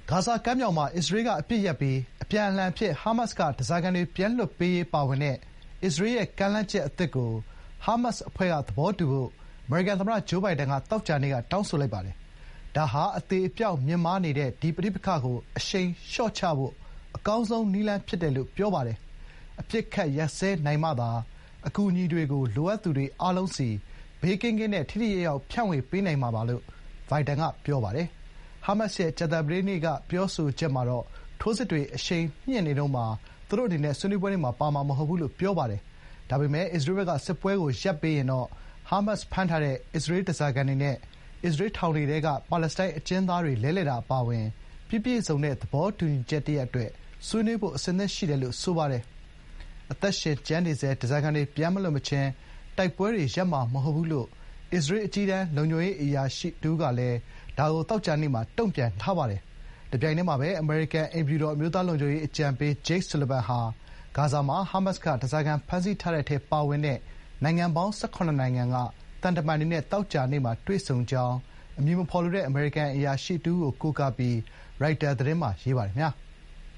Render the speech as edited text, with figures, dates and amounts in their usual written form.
ဂါဇာကမ်းမြောင်မှာအစ္စရေးကအပစ်ရပ်ပြီးအပြန်အလှန်အဖြစ်ဟာမတ်စ်ကဓားစာခံတွေပြန်လွှတ်ပေးရေးပါဝင်တဲ့အစ္စရေးရဲ့ကမ်းလှမ်းချက်အသစ်ကိုဟာမတ်စ်အဖွဲ့ကသဘောတူဖို့အမေရိကန်သမ္မတဂျိုးဘိုင်ဒန်ကသောကြာနေ့ကတောင်းဆိုလိုက်ပါတယ်။ဒါဟာအသေအပျောက်မြင့်မားနေတဲ့ဒီပဋိပက္ခကိုအရှိန်လျှော့ချဖို့အကောင်းဆုံးနည်းလမ်းဖြစ်တယ်လို့ပြောပါတယ်။အပစ်အခတ်ရပ်စဲနိုင်မှသာအကူအညီတွေကိုလိုအပ်သူတွေအားလုံးဆီဘေးကင်းကင်းနဲ့ထိထိရောက်ရောက်ဖြန့်ဝေပေးနိုင်မှာပါလို့ဘိုင်ဒန်ကပြောပါတယ်။ဟာမတ်စ်ရဲ့ကြာသပတေးနေ့ကပြောဆိုချက်မှာတော့ထိုးစစ်တွေအရှိန်မြှင့်နေတုန်းမှာသူတို့အနေနဲ့ဆွေးနွေးပွဲတွေမှာပါမှာမဟုတ်ဘူးလို့ပြောပါတယ်။ဒါပေမဲ့အစ္စရေးဘက်ကစစ်ပွဲကိုရပ်ပေးရင်တော့ဟာမတ်စ်ဖမ်းထားတဲ့အစ္စရေးဓားစာခံတွေနဲ့အစ္စရေးထောင်တွေထဲကပါလက်စတိုင်းအကျဉ်းသားတွေလဲလှယ်တာအပါအဝင်ပြည့်ပြည့်စုံတဲ့သဘောတူညီချက်တရပ်အတွက်ဆွေးနွေးဖို့အဆင်သင့်ရှိတယ်လို့ဆိုပါတယ်။အသက်ရှင်ကျန်နေဆဲဓားစာခံတွေပြန်မလွှတ်မချင်းတိုက်ပွဲတွေရပ်မှာမဟုတ်ဘူးလို့အစ္စရေးအကြီးတန်းလုံခြုံရေးအရာရှိတဦးကလည်းဒါကိုသောကြာနေ့မှာတုံ့ပြန်ထားပါတယ်။တပြိုင်တည်းမှာပဲအမေရိကန်အိမ်ဖြူတော်အမျိုးသားလုံခြုံရေးအကြံပေးဂျိတ်ဆူလဗန်ဟာဂါဇာမှာဟာမတ်စ်ကဓားစာခံဖမ်းဆီးထားတဲ့အထဲပါဝင်တဲ့နိုင်ငံပေါင်း၁၇နိုင်ငံကသံတမန်တွေနဲ့သောကြာနေ့မှာတွေ့ဆုံကြောင်းအမည်မဖော်လိုတဲ့အမေရိကန်အရာရှိတဦးကိုကိုးကားပြီးရိုက်တာသတင်းမှာရေးပါတယ်ခင်ဗျာ။